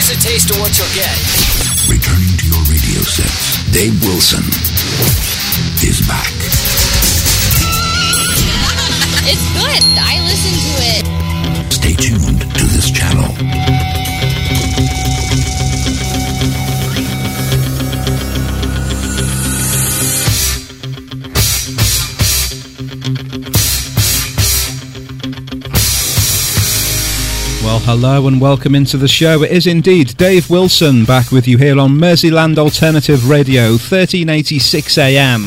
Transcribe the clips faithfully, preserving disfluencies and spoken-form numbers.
Here's a taste of what you'll get. Returning to your radio sets, Dave Wilson is back. It's good. I listen to it. Stay tuned to this channel. Well, hello and welcome into the show. It is indeed Dave Wilson back with you here on Merseyland Alternative Radio, thirteen eighty-six A M.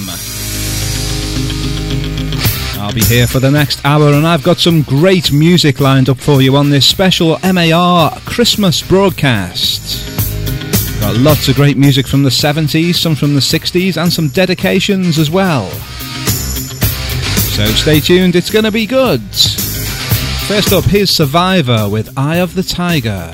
I'll be here for the next hour and I've got some great music lined up for you on this special M A R Christmas broadcast. Got lots of great music from the seventies, some from the sixties and some dedications as well. So stay tuned, it's going to be good. First up, here's Survivor with Eye of the Tiger.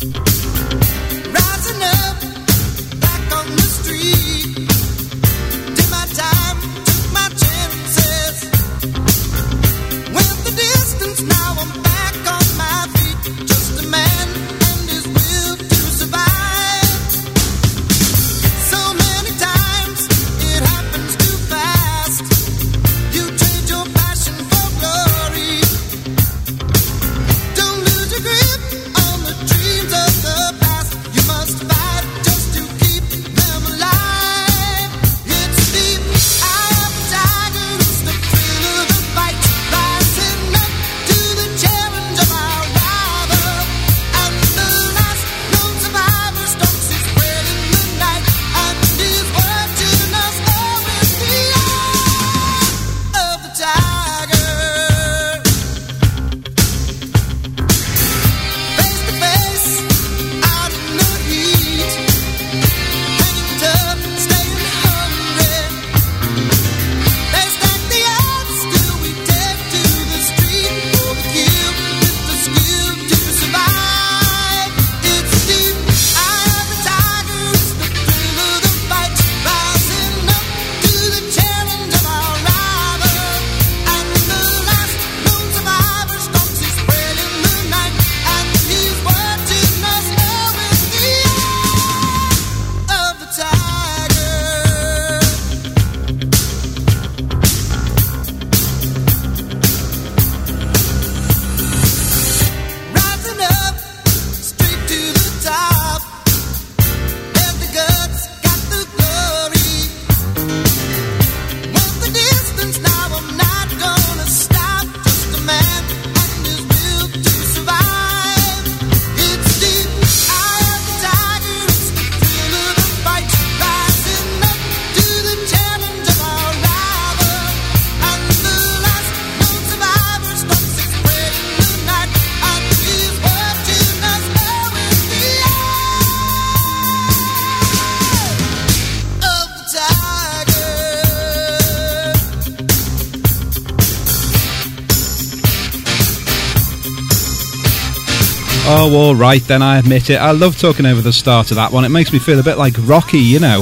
Oh, all right then, I admit it. I love talking over the start of that one. It makes me feel a bit like Rocky, you know.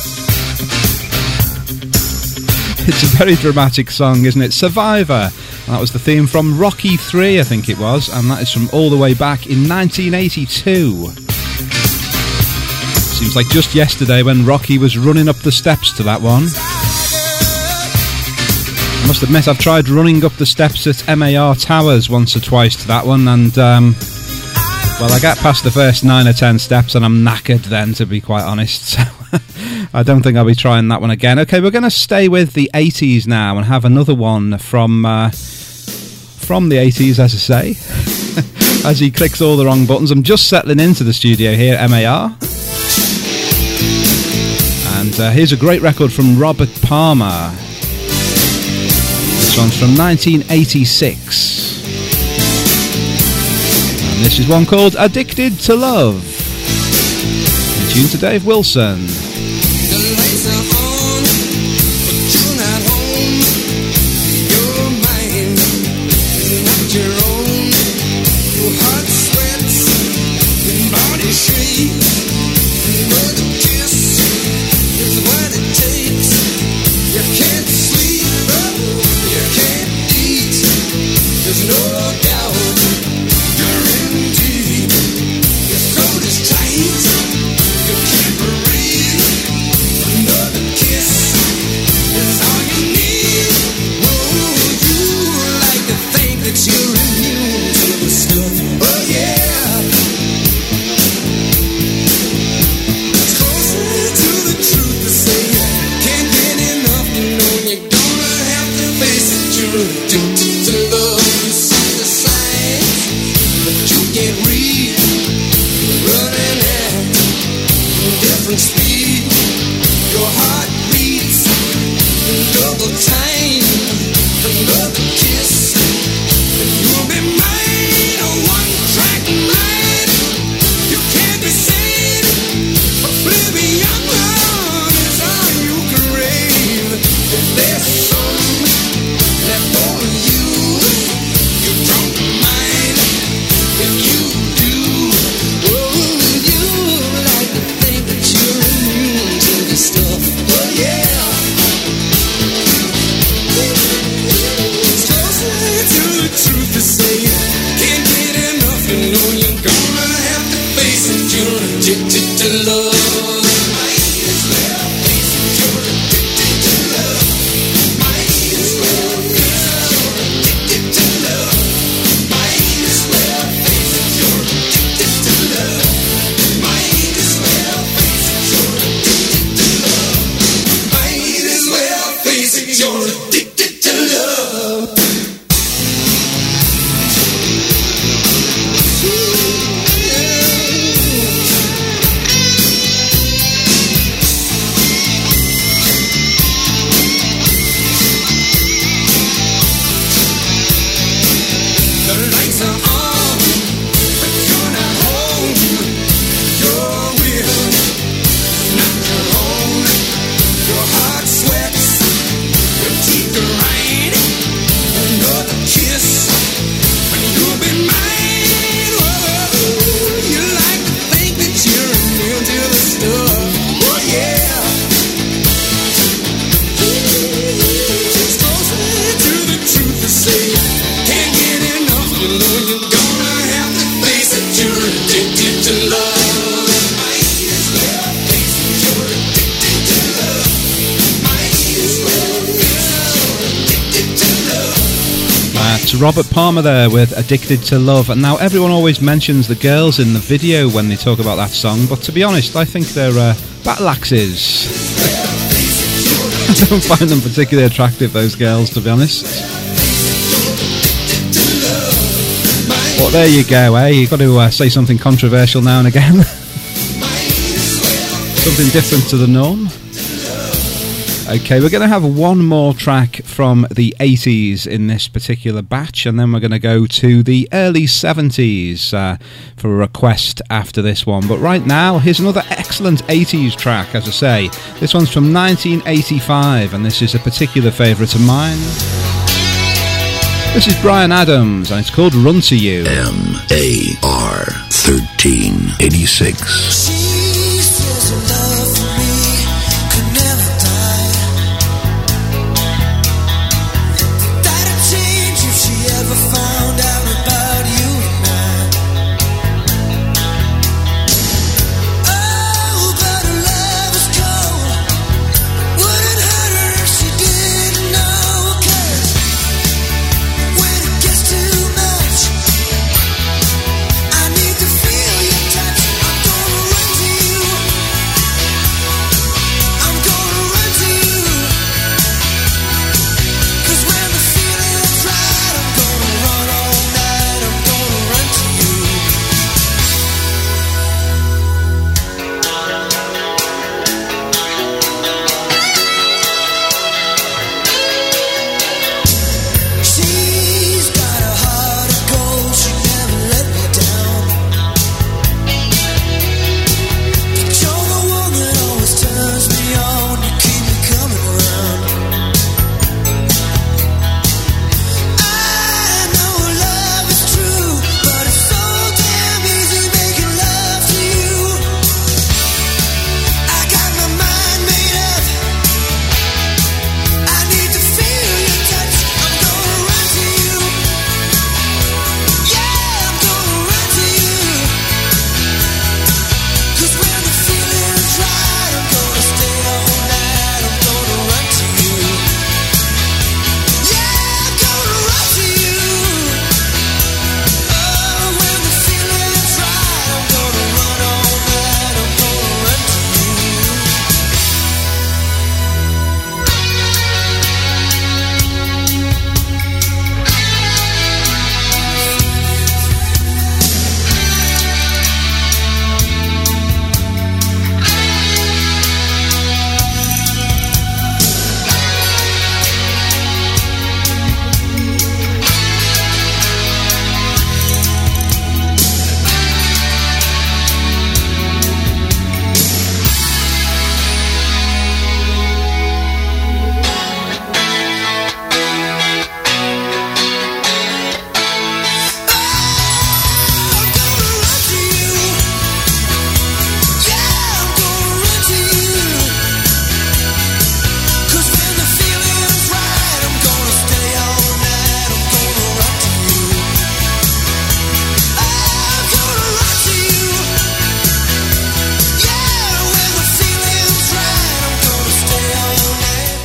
It's a very dramatic song, isn't it? Survivor. That was the theme from Rocky three, I think it was, and that is from all the way back in nineteen eighty-two. Seems like just yesterday when Rocky was running up the steps to that one. I must admit, I've tried running up the steps at M A R Towers once or twice to that one, and um, well, I get past the first nine or ten steps and I'm knackered then, to be quite honest, so I don't think I'll be trying that one again. Okay, we're going to stay with the eighties now and have another one from uh, from the eighties, as I say, as he clicks all the wrong buttons. I'm just settling into the studio here at M A R. And uh, here's a great record from Robert Palmer. This one's from nineteen eighty-six. And this is one called Addicted to Love. In tune to Dave Wilson. No doubt, guaranteed. Your throat is tight. different speed. Your heart beats another time, another kiss, and you'll be mine, a one-track mind. You can't be seen, oblivion is all you can rave. If there's some left for you, you don't mind. If you do, oh, you like to think that you're immune to this stuff. Oh yeah. It's closer to the truth to say. Can't get enough, you know you're gonna have to face it. You're addicted to love. Might as well face it. You're addicted to love. Might as well face it. You're addicted to love. Might as well face it. You're addicted to love. Might as well face it. You're addicted to love. Might as well face it. You're addicted to love. The lights are on, but you're not home. Your will is not your own. Your heart sweats, your teeth grind. Another kiss, and you'll be mine. Whoa, you like to think that you're immune to the stuff. Oh yeah. It's closer to the truth to say. Can't get enough, you know you're gonna have to face it. You're addicted to love. Might as well face it. You're addicted to love. Might as well face it. You're addicted to love. That's Robert Palmer there with Addicted to Love. And now everyone always mentions the girls in the video when they talk about that song, but to be honest, I think they're uh, battle axes. I don't find them particularly attractive, those girls, to be honest. But there you go, eh? You've got to uh, say something controversial now and again. Something different to the norm. Okay, we're going to have one more track from the eighties in this particular batch, and then we're going to go to the early seventies uh, for a request after this one. But right now, here's another excellent eighties track, as I say. This one's from nineteen eighty-five, and this is a particular favourite of mine. This is Bryan Adams, and it's called Run to You. M A R thirteen eighty-six. She says her love for me could never die. That'd change if she ever found out about you and I. Oh, but her love was cold. Wouldn't hurt her if she didn't know. 'Cause when it gets too much, I need to feel your touch. I'm gonna run to you.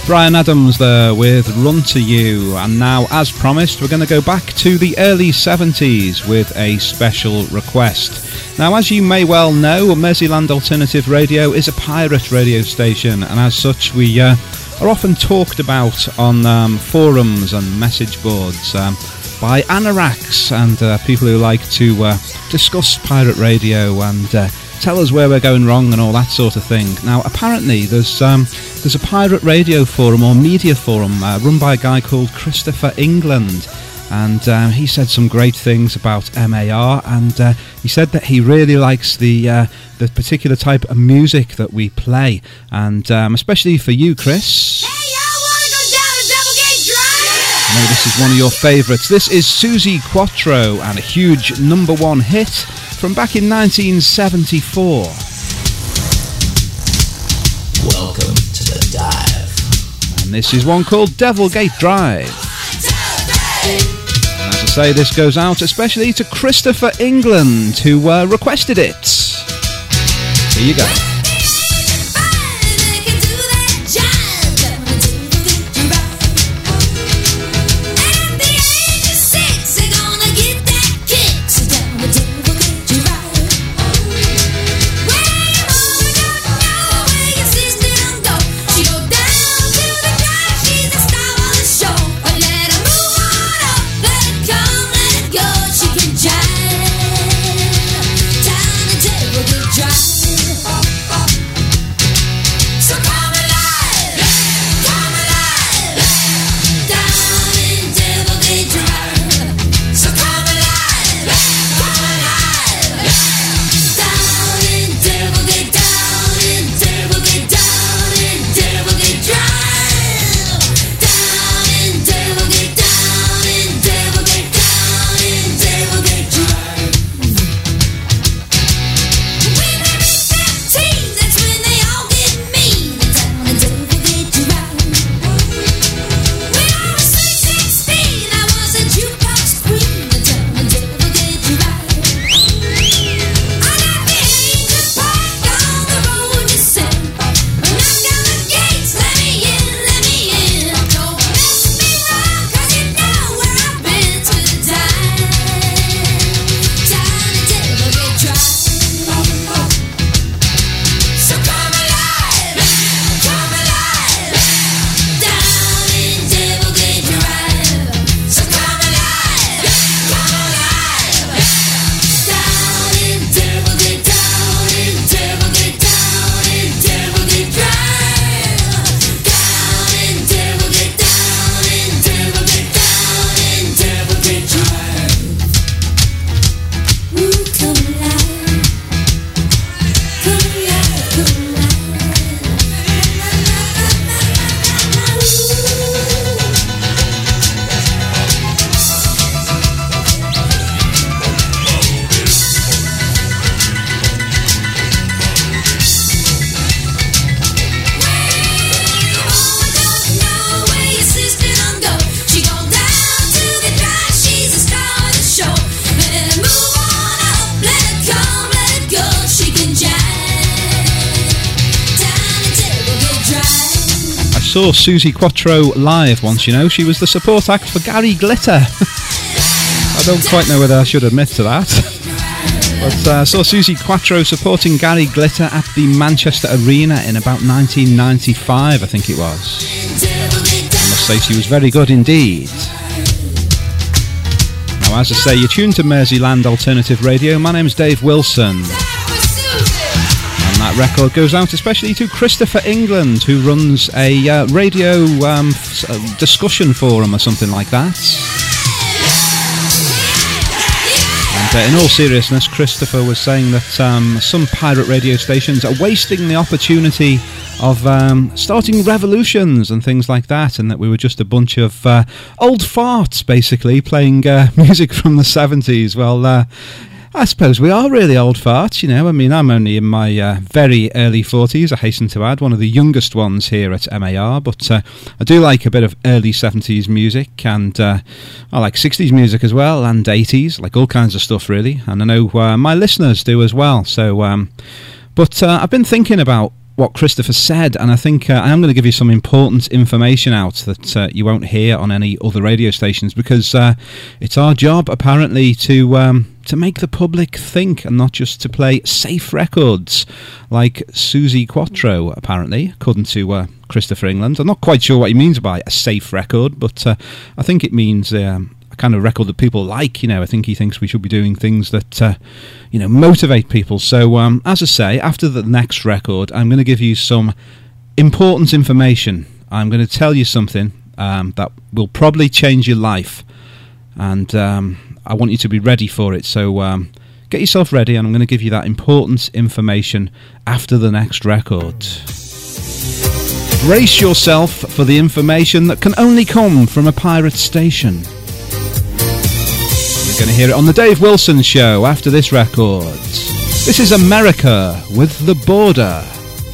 Bryan Adams there with Run to You. And now, as promised, we're going to go back to the early seventies with a special request. Now, as you may well know, Merseyland Alternative Radio is a pirate radio station, and as such we uh, are often talked about on um, forums and message boards um, by anoraks and uh, people who like to uh, discuss pirate radio and uh, tell us where we're going wrong and all that sort of thing. Now, apparently there's um, there's a pirate radio forum or media forum uh, run by a guy called Christopher England, and um, he said some great things about M A R, and uh, he said that he really likes the uh, the particular type of music that we play, and um, especially for you, Chris. I know this is one of your favourites. This is Suzi Quatro and a huge number one hit from back in nineteen seventy-four. Welcome to the dive. And this is one called Devilgate Drive. And as I say, this goes out especially to Christopher England, who uh, requested it. Here you go. Saw Suzi Quatro live once, you know. She was the support act for Gary Glitter. I don't quite know whether I should admit to that. But I uh, saw Suzi Quatro supporting Gary Glitter at the Manchester Arena in about nineteen ninety-five, I think it was. I must say she was very good indeed. Now, as I say, you're tuned to Merseyland Alternative Radio. My name's Dave Wilson. That record goes out especially to Christopher England, who runs a uh, radio um, f- uh, discussion forum or something like that. And uh, in all seriousness, Christopher was saying that um, some pirate radio stations are wasting the opportunity of um, starting revolutions and things like that, and that we were just a bunch of uh, old farts, basically, playing uh, music from the seventies. Well, uh, I suppose we are really old farts, you know. I mean, I'm only in my uh, very early forties, I hasten to add, one of the youngest ones here at M A R, but uh, I do like a bit of early seventies music, and uh, I like sixties music as well, and eighties, like all kinds of stuff, really, and I know uh, my listeners do as well, so, um, but uh, I've been thinking about what Christopher said, and I think uh, I am going to give you some important information out that uh, you won't hear on any other radio stations, because uh, it's our job, apparently, to um, to make the public think and not just to play safe records like Suzi Quatro, apparently, according to uh, Christopher England. I'm not quite sure what he means by a safe record, but uh, I think it means um, a kind of record that people like. You know, I think he thinks we should be doing things that, uh, you know, motivate people. So, um, as I say, after the next record, I'm going to give you some important information. I'm going to tell you something um, that will probably change your life, and um, I want you to be ready for it. So um, get yourself ready, and I'm going to give you that important information after the next record. Brace yourself for the information that can only come from a pirate station. You're going to hear it on the Dave Wilson Show after this record. This is America with The Border.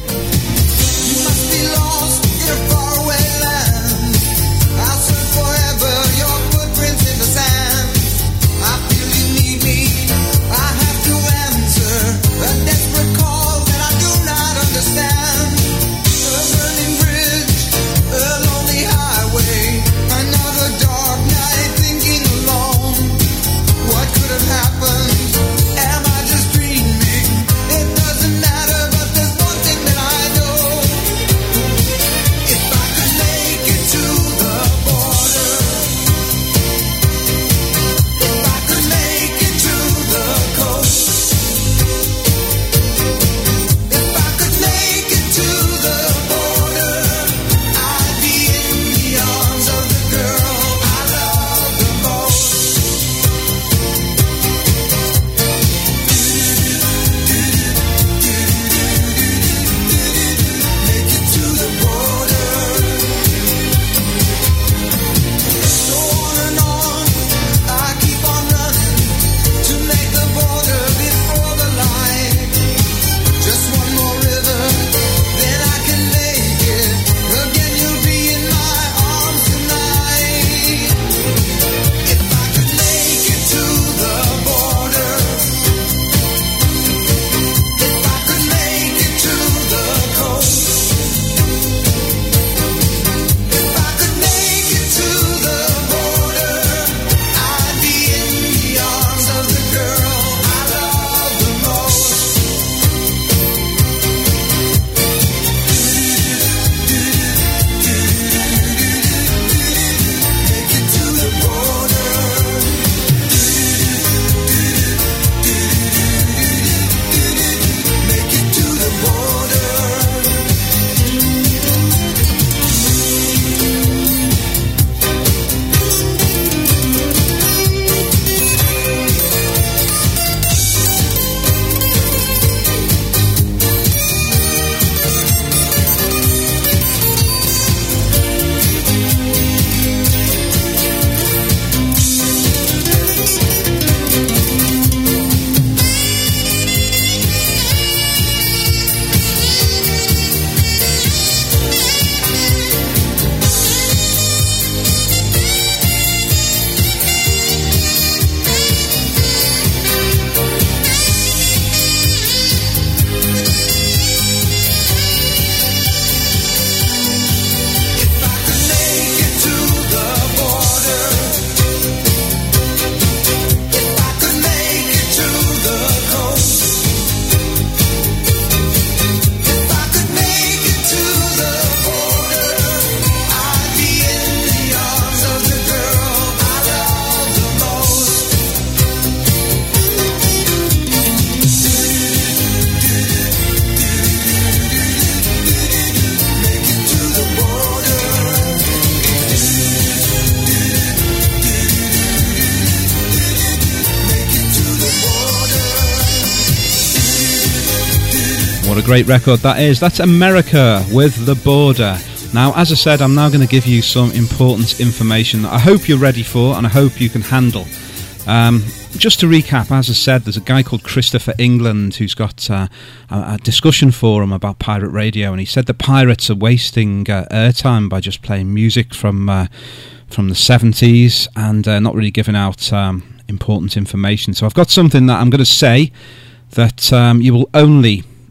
What a great record that is. That's America with The Border. Now, as I said, I'm now going to give you some important information that I hope you're ready for and I hope you can handle. Um, just to recap, as I said, there's a guy called Christopher England who's got uh, a, a discussion forum about pirate radio, and he said the pirates are wasting uh, airtime by just playing music from uh, from the seventies and uh, not really giving out um, important information. So I've got something that I'm going to say that um, you will only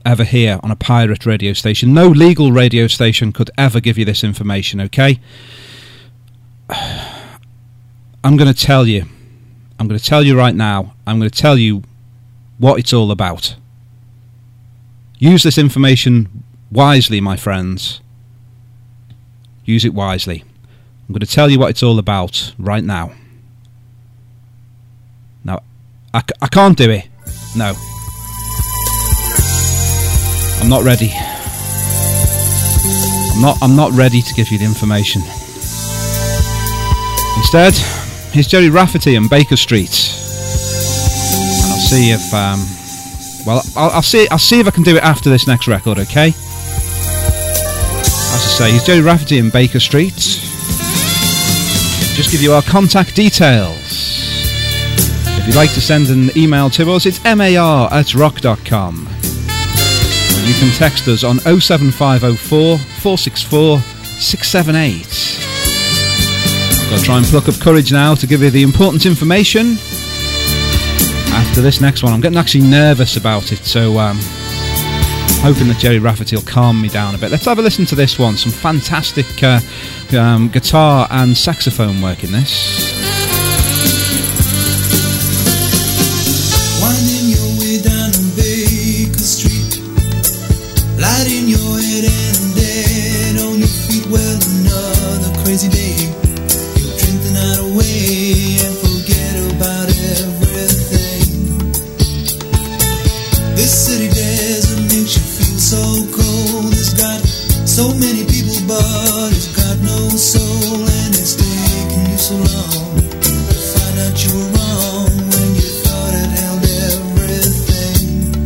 ever hear on a pirate radio station. No legal radio station could ever give you this information, okay? I'm going to tell you. I'm going to tell you right now. I'm going to tell you what it's all about. Use this information wisely, my friends. Use it wisely. I'm going to tell you what it's all about right now. Now, I, c- I can't do it. No. I'm not ready. I'm not, I'm not ready to give you the information. Instead, here's Jerry Rafferty and Baker Street. And I'll see if... Um, well, I'll, I'll see I'll see if I can do it after this next record, okay? As I say, here's Jerry Rafferty and Baker Street. Just give you our contact details. If you'd like to send an email to us, it's mar at rock dot com. Or you can text us on oh seven five oh four, four six four, six seven eight. I've got to try and pluck up courage now to give you the important information. After this next one, I'm getting actually nervous about it, so um, hoping that Jerry Rafferty will calm me down a bit. Let's have a listen to this one. Some fantastic uh, um, guitar and saxophone work in this. Winding your way down on Baker Street, lighting your head and dead on your feet. Well, another crazy day. You'll drink the night away and forget about everything. This city desert makes you feel so cold. It's got so many people, but it's got no soul. And it's taken you so long to find out you were wrong when you thought it held everything.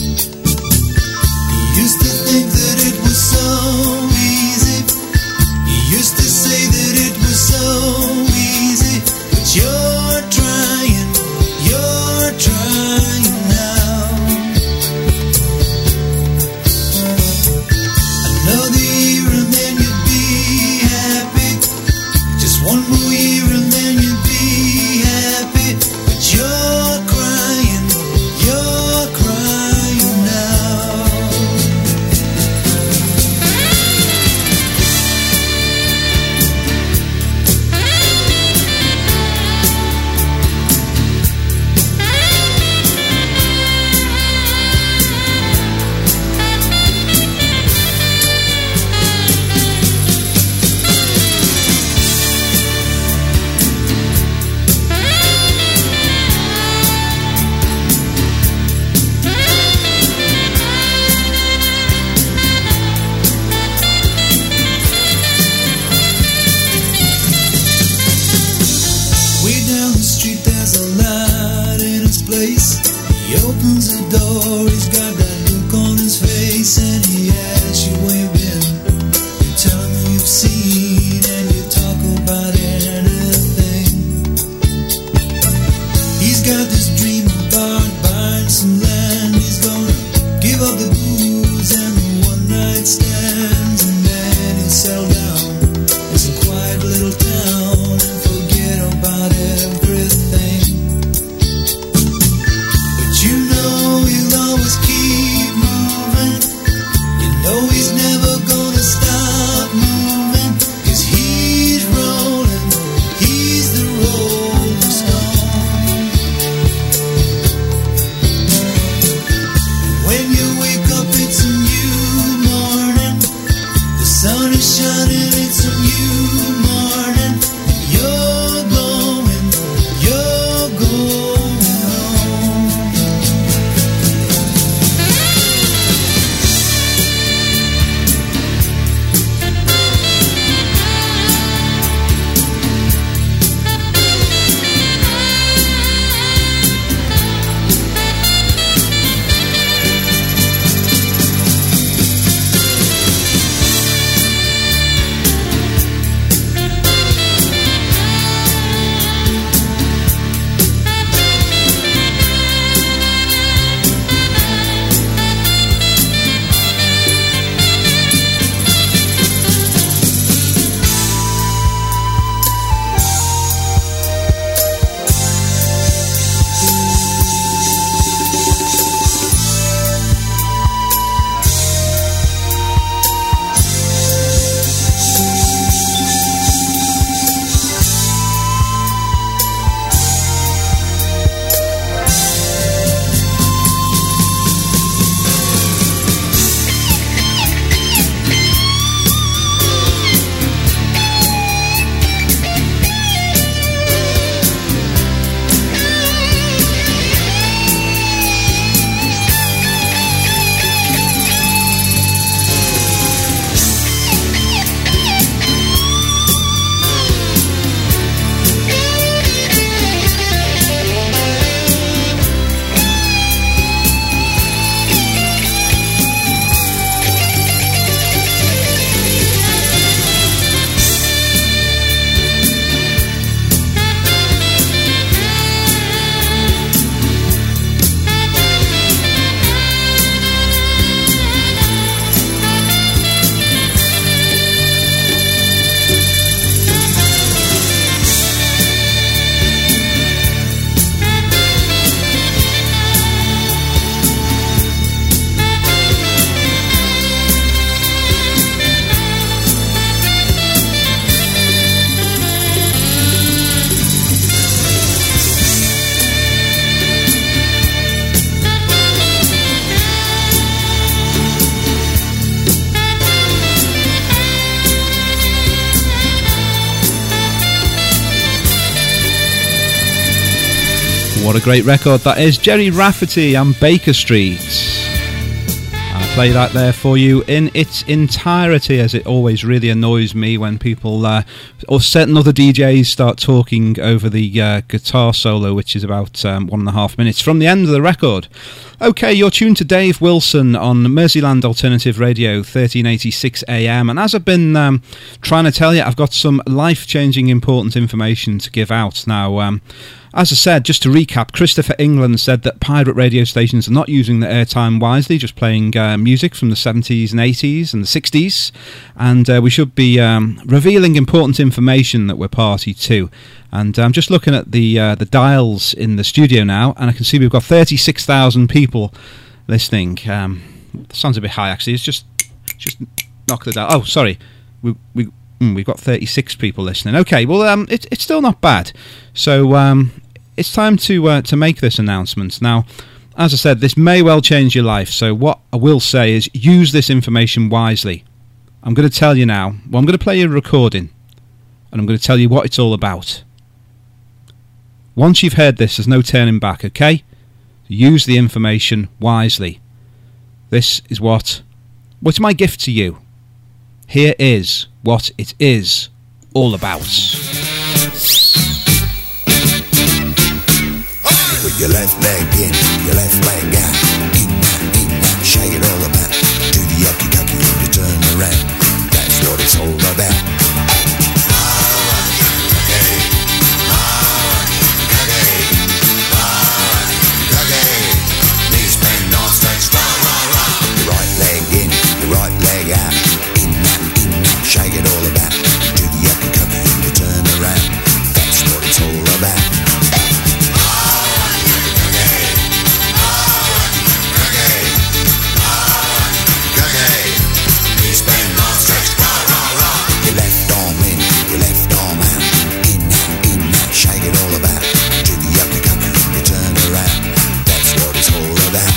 You used to think that it was so easy. You used to say that it was so easy. But you're trying, you're trying now. Another year and then you'll be What a great record that is. Jerry Rafferty and Baker Street. And I play that there for you in its entirety, as it always really annoys me when people uh, or certain other D Js start talking over the uh, guitar solo, which is about um, one and a half minutes from the end of the record. Okay, you're tuned to Dave Wilson on Merseyland Alternative Radio, thirteen eighty-six A M, and as I've been um, trying to tell you, I've got some life-changing important information to give out now. Um, As I said, just to recap, Christopher England said that pirate radio stations are not using their airtime wisely, just playing uh, music from the seventies and eighties and the sixties, and uh, we should be um, revealing important information that we're party to. And I'm just looking at the uh, the dials in the studio now, and I can see we've got thirty-six thousand people listening. Um, sounds a bit high, actually. It's just just knock the dial. Oh, sorry, we we. Mm, we've got thirty-six people listening. Okay, well, um, it, it's still not bad. So um, it's time to uh, to make this announcement. Now, as I said, this may well change your life. So what I will say is use this information wisely. I'm going to tell you now. Well, I'm going to play you a recording, and I'm going to tell you what it's all about. Once you've heard this, there's no turning back, okay? Use the information wisely. This is what... What's my gift to you? Here is what it is all about. With your left leg in, your left leg out, in that, in that, shake it all about. Do the yucky yucky when you turn around. That's what it's all about. Knees bend, arms stretch, rah rah rah. Your right leg in, your right leg out. Shake it all about. Do the yucky yucky when you turn around. That's what it's all about. Your left arm in, your left arm out. In that, in that, shake it all about. Do the yucky yucky when you turn around. That's what it's all about.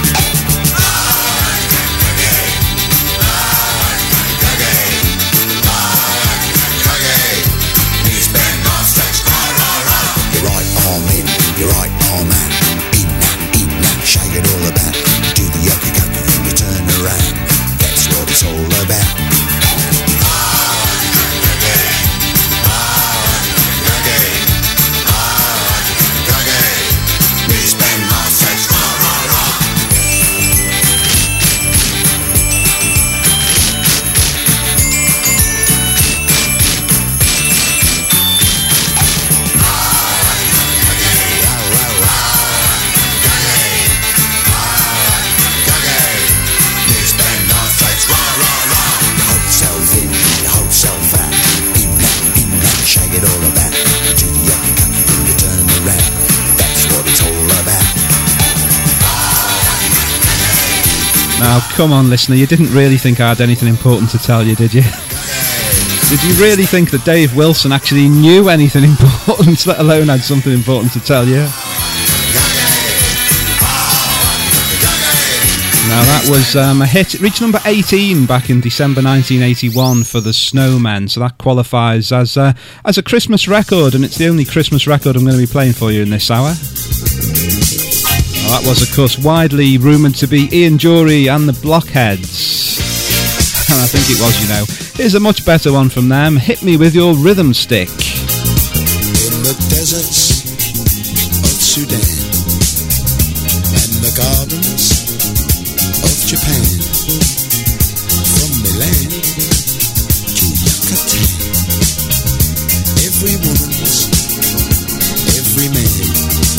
Your right arm out, in that, in that, shake it all about. Do the yucky yucky when you turn around. That's what it's all about. Now, come on, listener, you didn't really think I had anything important to tell you, did you? Did you really think that Dave Wilson actually knew anything important, let alone had something important to tell you? Now, that was um, a hit. It reached number eighteen back in December nineteen eighty-one for the Snowmen, so that qualifies as, uh, as a Christmas record, and it's the only Christmas record I'm going to be playing for you in this hour. Well, that was, of course, widely rumoured to be Ian Dury and the Blockheads. And I think it was, you know. Here's a much better one from them. Hit Me With Your Rhythm Stick. In the deserts of Sudan and the gardens of Japan, from Milan to Yucatan, every woman's, every man.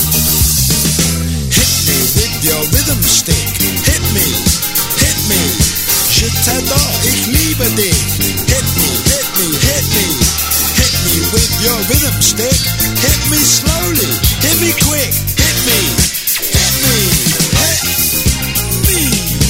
Your rhythm stick, hit me, hit me. Je t'adore, ich liebe dich. Hit me, hit me, hit me. Hit me with your rhythm stick. Hit me slowly, hit me quick. Hit me, hit me, hit me.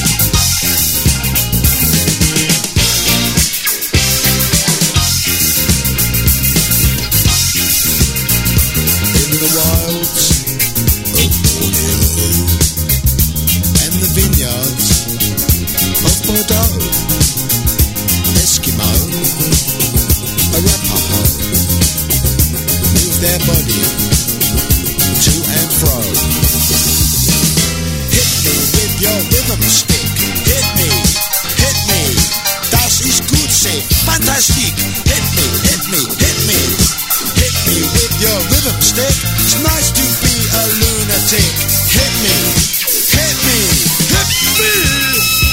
In the wilds of Borneo, the vineyards of Bordeaux, Eskimo, Arapaho, move their body to and fro. fantastic. Hit me, hit me, hit me. Hit me with your rhythm stick. It's nice to be a lunatic. Hit me, hit me, hit me.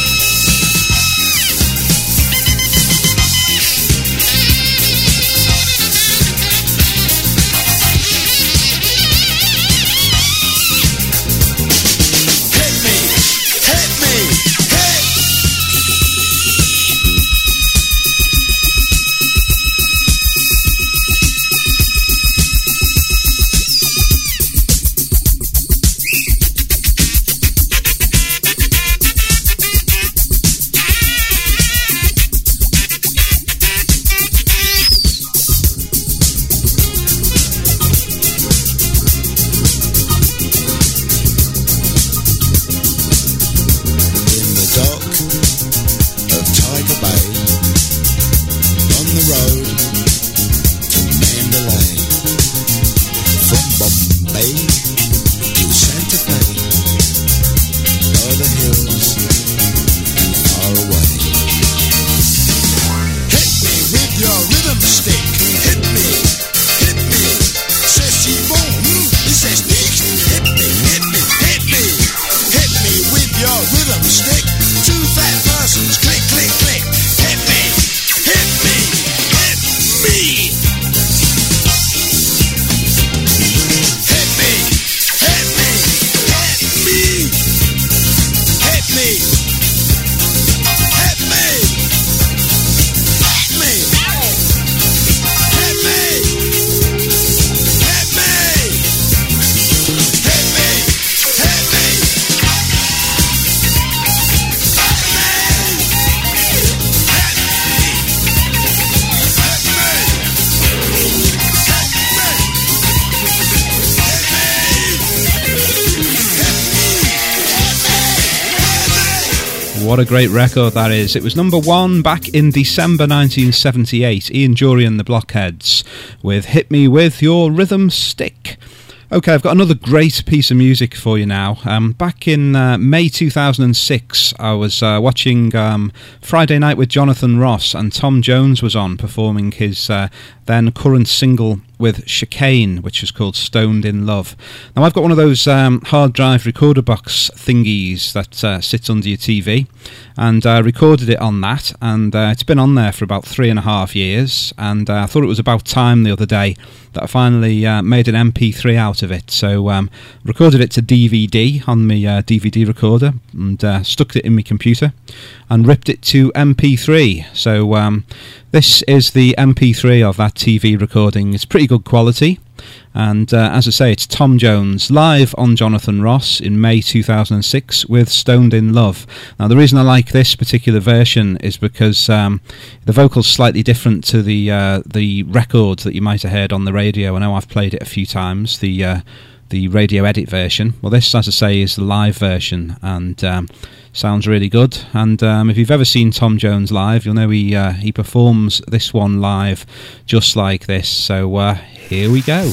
What a great record that is. It was number one back in December nineteen seventy-eight. Ian Dury and the Blockheads with Hit Me With Your Rhythm Stick. Okay, I've got another great piece of music for you now. Um, back in uh, May two thousand six, I was uh, watching um, Friday Night with Jonathan Ross, and Tom Jones was on performing his uh, then current single with Chicane, which is called Stoned in Love. Now, I've got one of those um, hard drive recorder box thingies that uh, sits under your T V, and I uh, recorded it on that, and uh, it's been on there for about three and a half years, and uh, I thought it was about time the other day that I finally uh, made an M P three out of it. So um, recorded it to D V D on my uh, D V D recorder, and uh, stuck it in my computer and ripped it to M P three. So um, this is the M P three of that T V recording. It's pretty good quality, and uh, as I say, it's Tom Jones live on Jonathan Ross in May two thousand six with Stoned in Love. Now, the reason I like this particular version is because um, the vocal's slightly different to the uh, the record that you might have heard on the radio. I know I've played it a few times, the uh, the radio edit version. Well, this, as I say, is the live version, and um, sounds really good. And um, if you've ever seen Tom Jones live, you'll know he uh, he performs this one live just like this. So uh, here we go.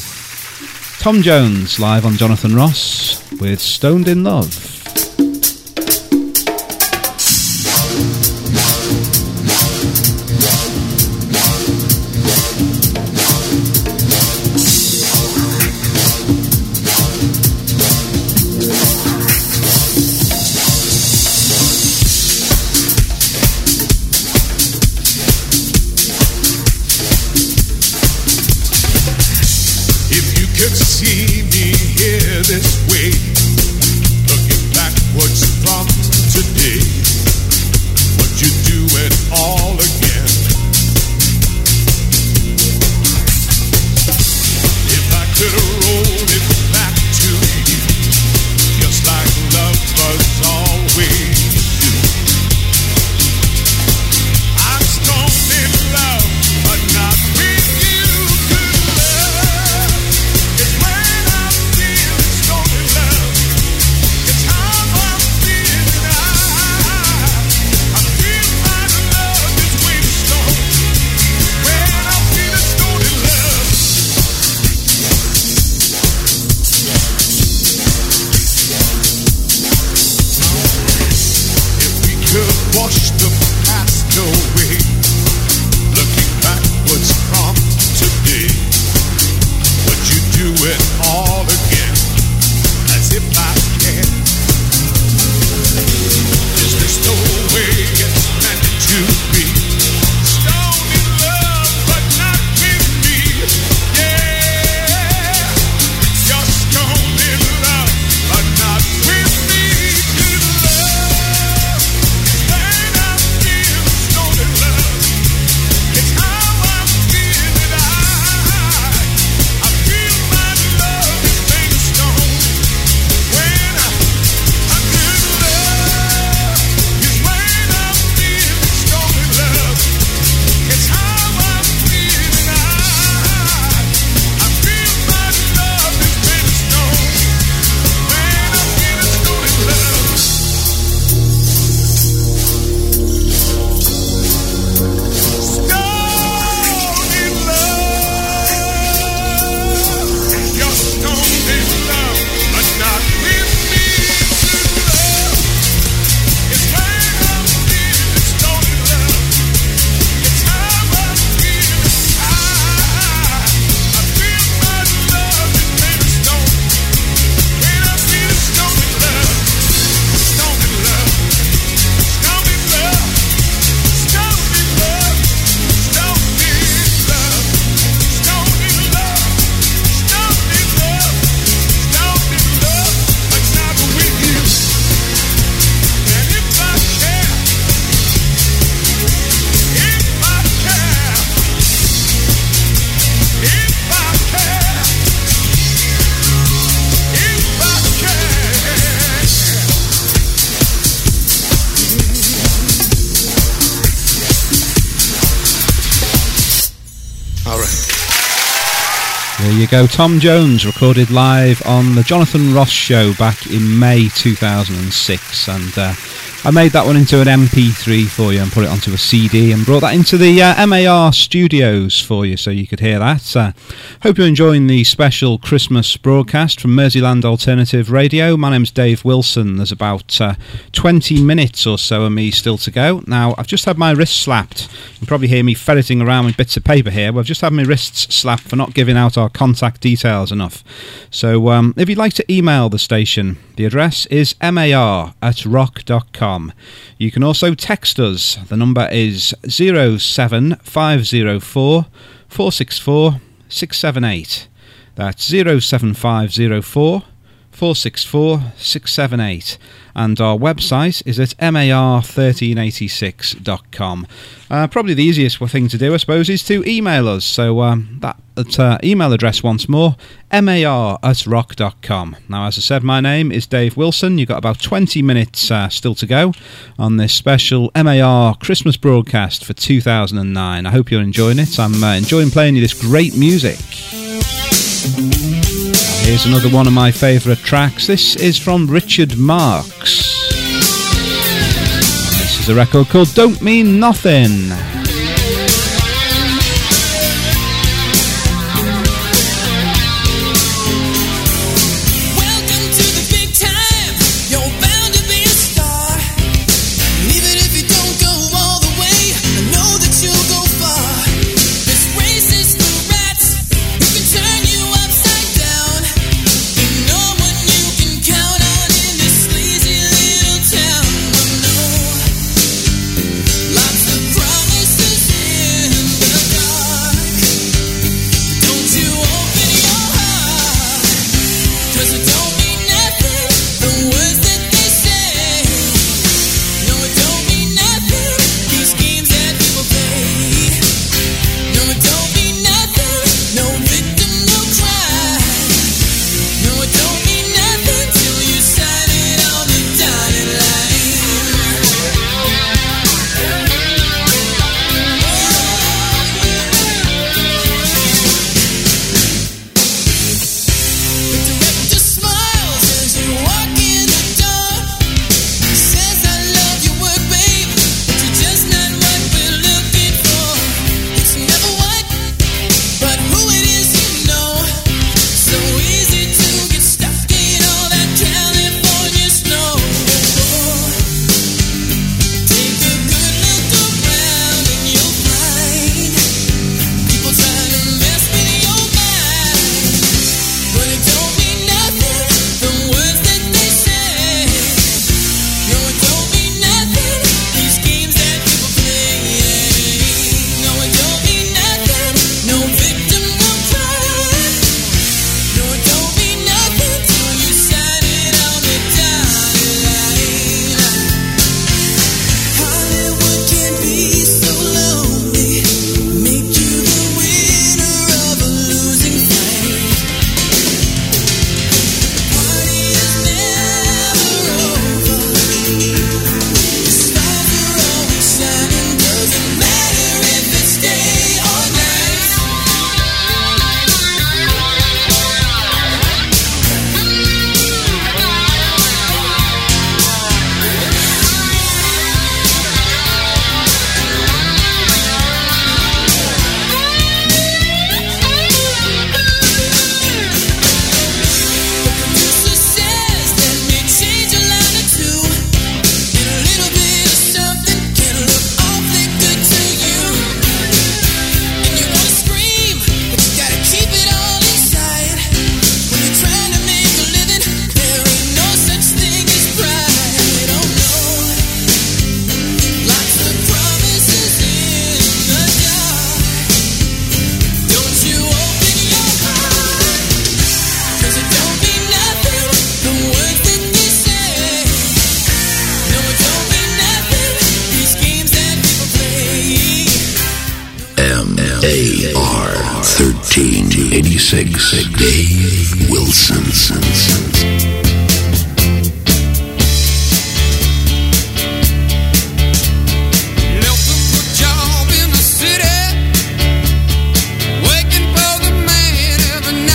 Tom Jones live on Jonathan Ross with Stoned in Love. This way, looking backwards from today, would you do it all again? If I could roll it back to you, just like lovers always do. I'm stoned in love, but not with you. Good love is when I'm feeling stoned in love. It's how I'm feeling now. I feel my love is way stoned when I'm feeling stoned in love. If we could wash the past away, look There you go, Tom Jones, recorded live on the Jonathan Ross Show back in May two thousand six, and uh, I made that one into an M P three for you and put it onto a C D and brought that into the uh, M A R studios for you so you could hear that. Uh, hope you're enjoying the special Christmas broadcast from Merseyland Alternative Radio. My name's Dave Wilson. There's about uh, twenty minutes or so of me still to go. Now, I've just had my wrist slapped. You can probably hear me ferreting around with bits of paper here, but I've just had my wrists slapped for not giving out our contact details enough. So um, if you'd like to email the station, the address is mar at rock dot com. You can also text us. The number is zero seven five zero four four six four six seven eight. That's zero seven five zero four four six four six seven eight. And our website is at mar thirteen eighty-six dot com. Uh, probably the easiest thing to do, I suppose, is to email us. So um, that, that uh, email address once more, mar at rock dot com. Now, as I said, my name is Dave Wilson. You've got about twenty minutes uh, still to go on this special M A R Christmas broadcast for two thousand nine. I hope you're enjoying it. I'm uh, enjoying playing you this great music. Here's another one of my favourite tracks. This is from Richard Marx. This is a record called Don't Mean Nothing. thirteen eighty-six, Dave Wilson. Job in the city, working for the man every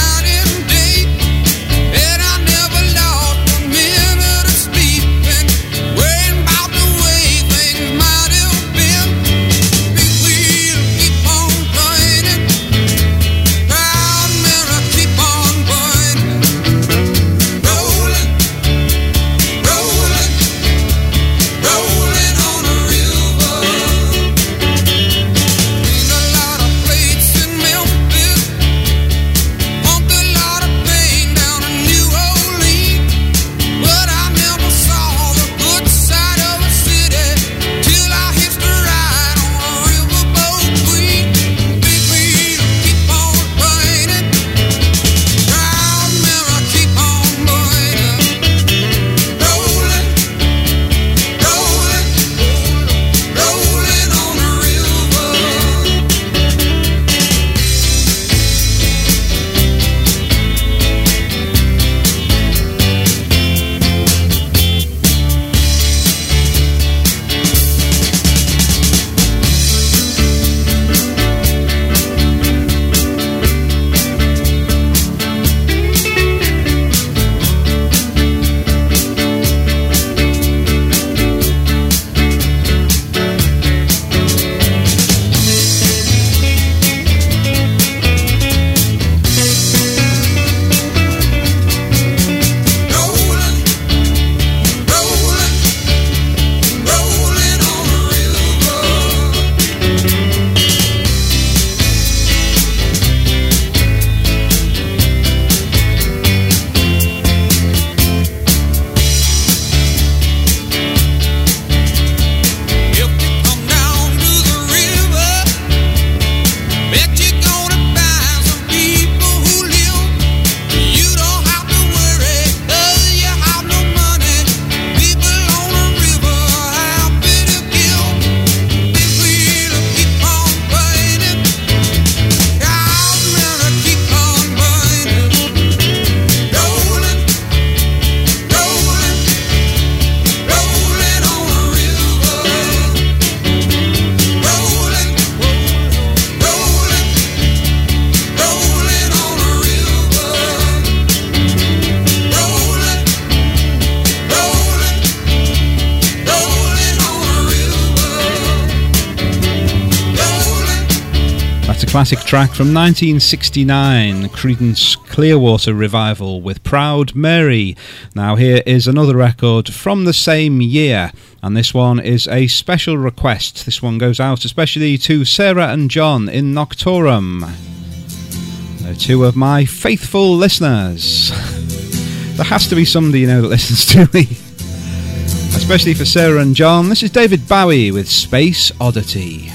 a classic track from nineteen sixty-nine, Creedence Clearwater Revival with Proud Mary. Now here is another record from the same year, and this one is a special request. This one goes out especially to Sarah and John in Noctorum. They're two of my faithful listeners. There has to be somebody, you know, that listens to me. Especially for Sarah and John, this is David Bowie with Space Oddity.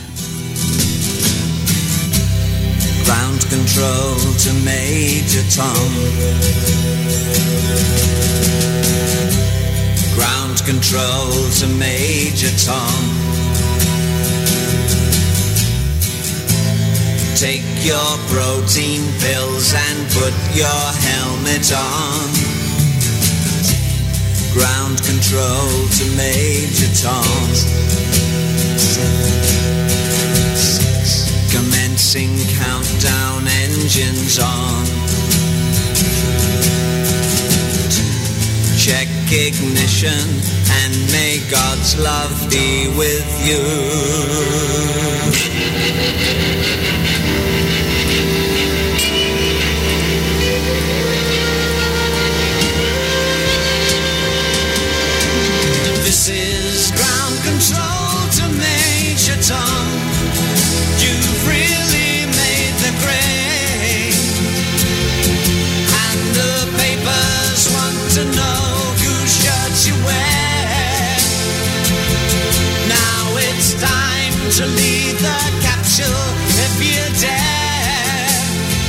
Ground control to Major Tom. Ground control to Major Tom. Take your protein pills and put your helmet on. Ground control to Major Tom. Commencing countdown, engines on. Check ignition and may God's love be with you. This is ground control to Major Tom. You've really made the grade, and the papers want to know whose shirts you wear. Now it's time to leave the capsule if you dare.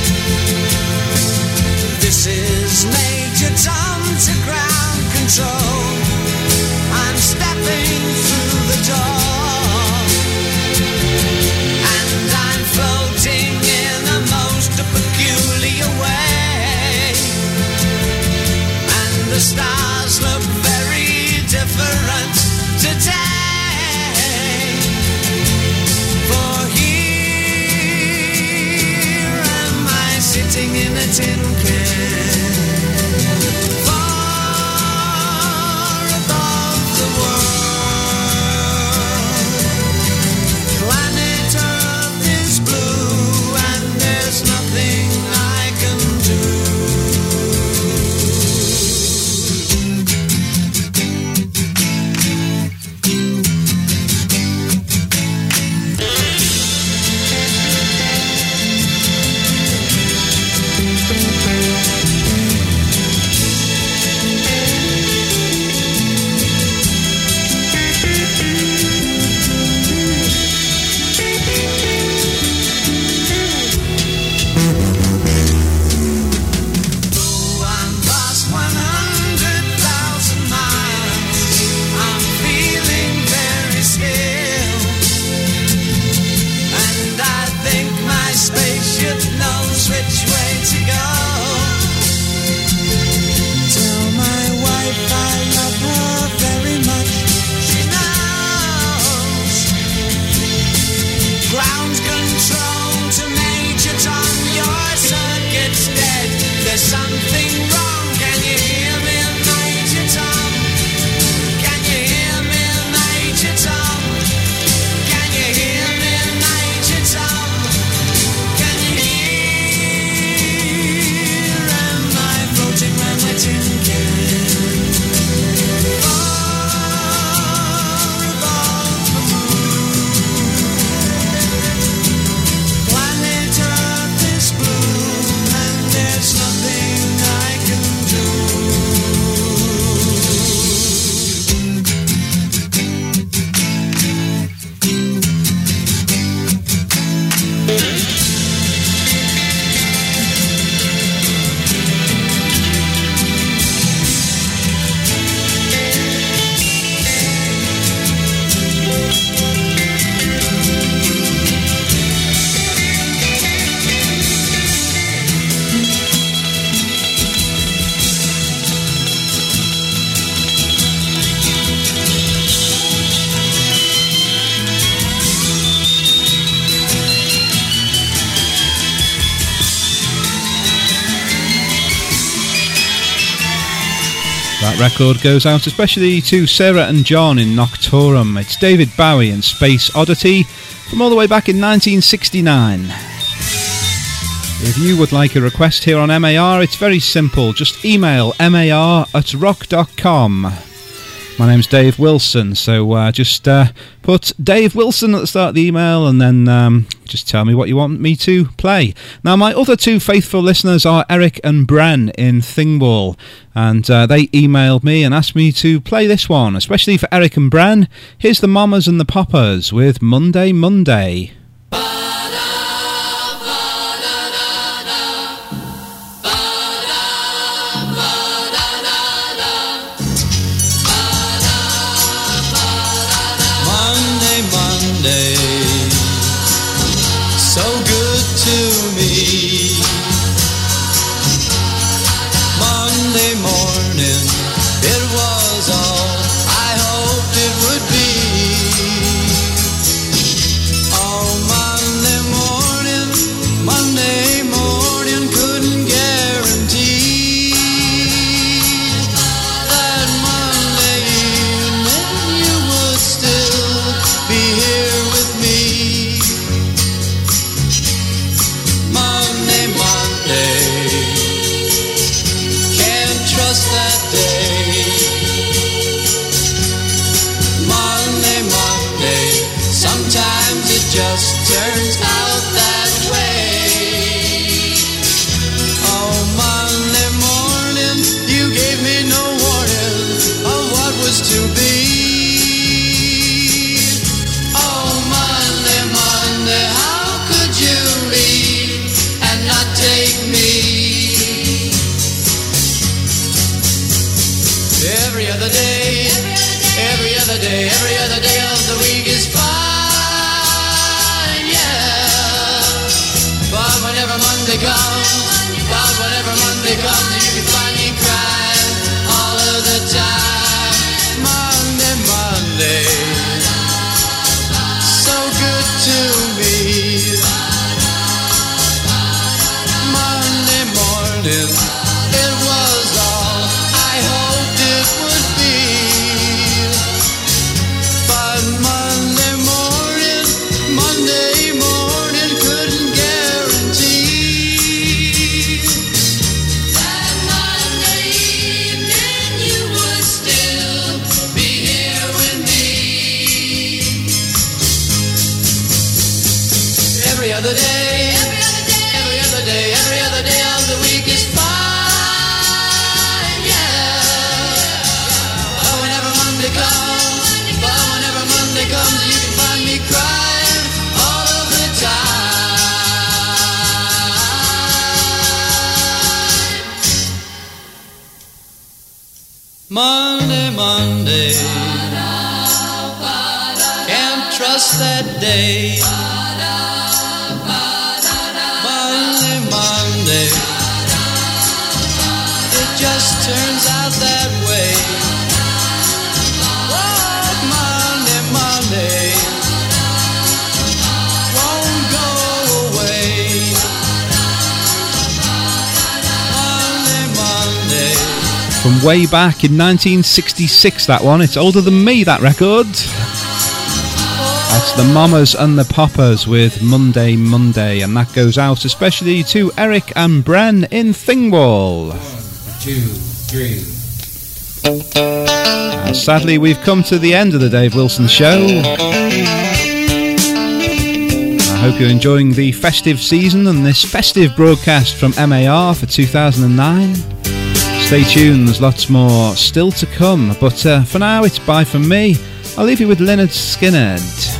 This is Major Tom to ground control. I'm stepping through the door, and I'm floating in a most peculiar way, and the stars look very different today. For here am I sitting in a tin can. That record goes out especially to Sarah and John in Noctorum. It's David Bowie and Space Oddity from all the way back in nineteen sixty-nine. If you would like a request here on M A R, it's very simple. Just email mar at rock dot com. My name's Dave Wilson, so uh, just uh, put Dave Wilson at the start of the email and then um, just tell me what you want me to play. Now, my other two faithful listeners are Eric and Bren in Thingwall, and uh, they emailed me and asked me to play this one, especially for Eric and Bren. Here's the Mamas and the Poppers with Monday, Monday. Monday, Monday, can't trust that day. Monday, Monday, it just turns out that way. Oh, Monday, Monday, won't go away. Monday, Monday. From way back in nineteen sixty-six, that one. It's older than me, that record. That's the Mamas and the Poppers with Monday, Monday. And that goes out especially to Eric and Bren in Thingwall. One, two, three. And sadly, we've come to the end of the Dave Wilson Show. I hope you're enjoying the festive season and this festive broadcast from M A R for two thousand nine. Stay tuned, there's lots more still to come, but uh, for now it's bye from me. I'll leave you with Lynyrd Skynyrd.